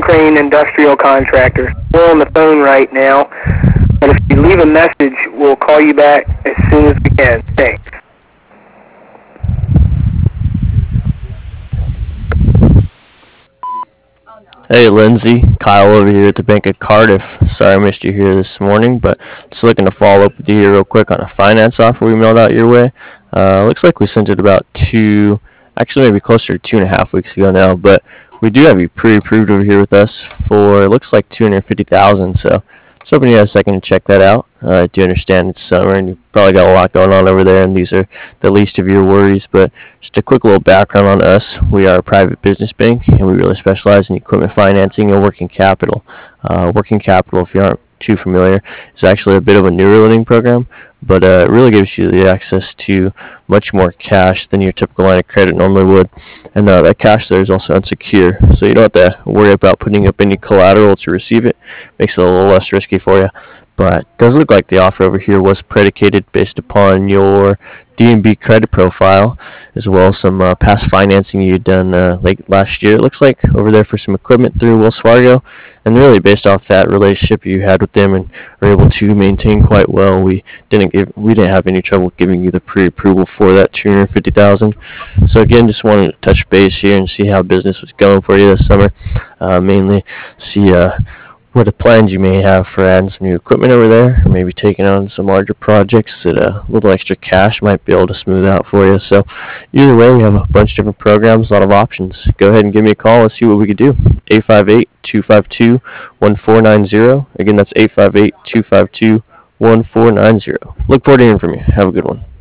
Crane Industrial Contractor. We're on the phone right now, but if you leave a message, we'll call you back as soon as we can. Thanks. Hey Lindsay, Kyle over here at the Bank of Cardiff. Sorry I missed you here this morning, but just looking to follow up with you here real quick on a finance offer we mailed out your way. Looks like we sent it about actually maybe closer to 2.5 weeks ago now, but we do have you pre-approved over here with us for, it looks like 250,000. So just hoping you had a second to check that out. I do understand it's summer and you probably got a lot going on over there, and these are the least of your worries. But just a quick little background on us: we are a private business bank, and we really specialize in equipment financing and working capital. Working capital, if you aren't too familiar, is actually a bit of a newer lending program, but it really gives you the access to much more cash than your typical line of credit normally would. And that cash there is also unsecure, so you don't have to worry about putting up any collateral to receive it. Makes it a little less risky for you. But it does look like the offer over here was predicated based upon your D&B credit profile, as well as some past financing you'd done late last year, it looks like, over there for some equipment through Wells Fargo. And really based off that relationship you had with them and were able to maintain quite well, we didn't have any trouble giving you the pre-approval for that 250,000. So again, just wanted to touch base here and see how business was going for you this summer. Mainly see what plans you may have for adding some new equipment over there, or maybe taking on some larger projects that a little extra cash might be able to smooth out for you. So either way, we have a bunch of different programs, a lot of options. Go ahead and give me a call and see what we could do. 858-252-1490. Again, that's 858-252-1490. Look forward to hearing from you. Have a good one.